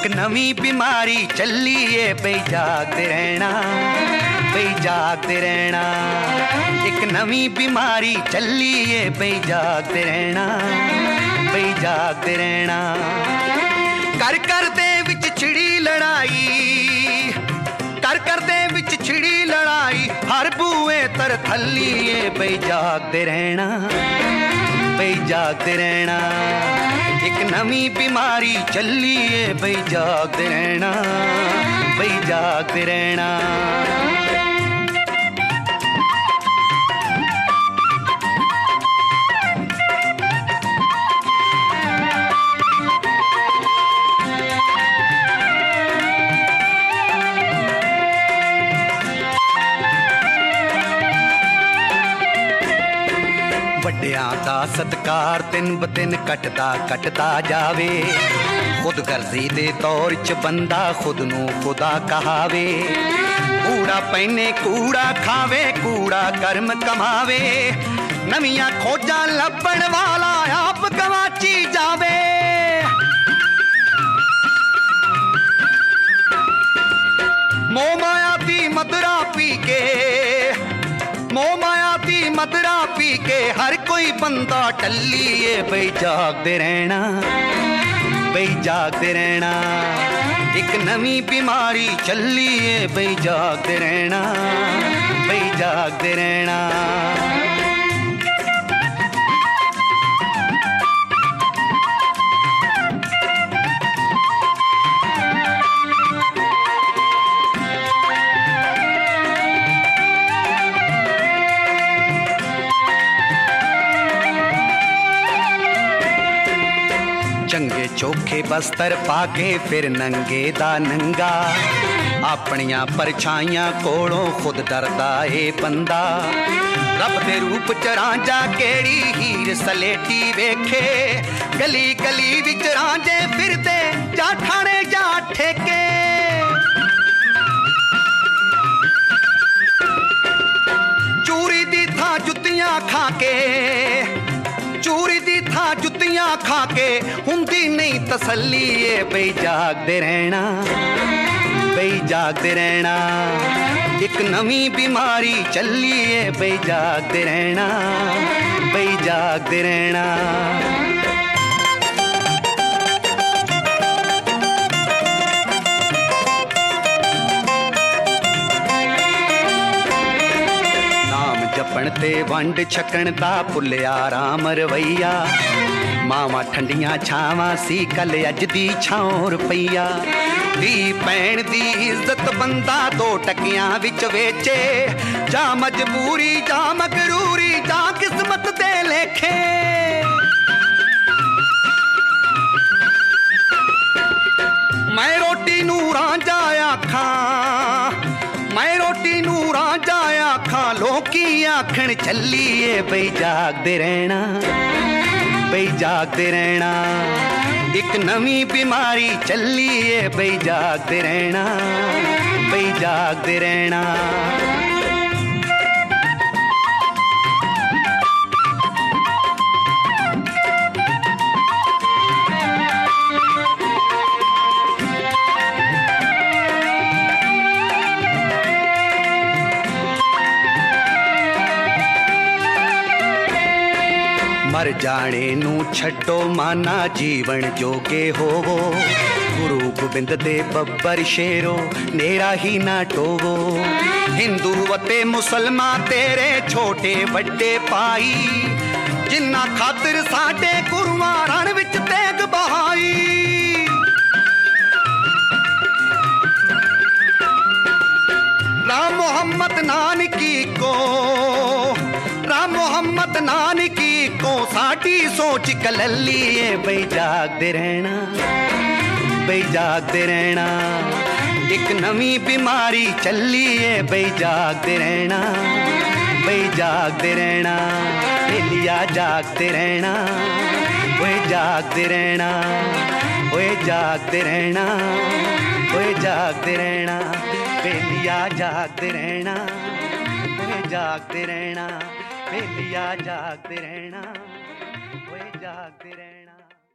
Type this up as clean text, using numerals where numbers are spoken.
नवी बीमारी चली है बई जागते रहना, बई जागते रहना। एक नवी बीमारी चली है बई जागते रहना, बई जागते रहना। कर कर दे विच छिड़ी लड़ाई, कर कर दे विच छिड़ी लड़ाई, हर बूए तर थली है बई जागते रहना, बई जागते रहना। एक नवी बीमारी चली है बई जागते रहना, बई जागते रहना। ਵੱਡਿਆਂ ਦਾ ਸਤਕਾਰ ਦਿਨ ਬ ਦਿਨ ਘਟਦਾ ਜਾਵੇ। ਖੁਦ ਗਰਜ਼ੀ ਦੇ ਤੌਰ 'ਚ ਬੰਦਾ ਖੁਦ ਨੂੰ ਖੁਦਾ ਕਹਾਵੇ। ਕੂੜਾ ਪੈਨੇ ਕੂੜਾ ਖਾਵੇ, ਕੂੜਾ ਕਰਮ ਕਮਾਵੇ। ਨਵੀਆਂ ਖੋਜਾਂ ਲੱਭਣ ਵਾਲਾ ਆਪ ਗਵਾਚੀ ਜਾਵੇ। ਮੋਹ ਮਾਇਆ ਦੀ ਮਦਰਾ ਪੀ ਕੇ, मोह माया दी मदरा पी के हर कोई बंदा टल्ली है बई जागते रहना, बई जागते रहना। एक नवी बीमारी चली है बई जागते रहना, बई जागते रहना। चंगे चोखे बस्तर पाके फिर नंगे दा नंगा। अपनियां परछाइयां कोलों खुद डरदा ए बंदा। रब दे रूप च रांझा केड़ी हीर सलेटी वेखे। गली गली विच रांझे फिरदे जा ठाणे जा ठेके। चूरी दी थां जुत्तियां खाके, चूरी दी थां जुत्तियां खाके हुंदी नहीं तसल्ली है बई जागते रहना, बई जागते रहना। एक नवी बीमारी चली है बई जागते रहना, बई जागते रहना। जपण ते वंड छकण दा भुलिया राम रवैया। मावां ठंडियां छावां सी कल अज दी छां रुपैया। धी भैण दी इज्जत बंदा दो टकियां विच वेचे। जा मजबूरी जा मगरूरी जा किस्मत दे लेखे। मैं रोटी नूं रांझा आखां, मैं रोटी नूं रांझा आखां। लोकी आखण चली है बई जागते रहना, बई जागते रहना। एक नवी बीमारी चली है बई जागते रहना, बई जागते रहना। मर जाने नू छड्डो माना जीवन जोगे होवो। गुरु गोबिंद दे बब्बर शेरो नेरा ही ना टोवो। हिंदू वते मुसलमान तेरे छोटे वड्डे पाई। जिन्ना खातिर साडे गुरुआं रण विच तेग बहाई। राम मोहम्मद नानकी को, राम मोहम्मद नानकी को साडी सोच कलली है बई जागते रहना, बई जागते रहना। एक नवी बीमारी चली है बई जागते रहना, बई जागते रहना। बेलिया जागते रहना, ओए जागते रहना, ओए जागते रहना, ओए जागते रहना। बेलिया जागते रहना, ओए जागते रहना। बेलिया जागते रहना, ओए जागते रहना।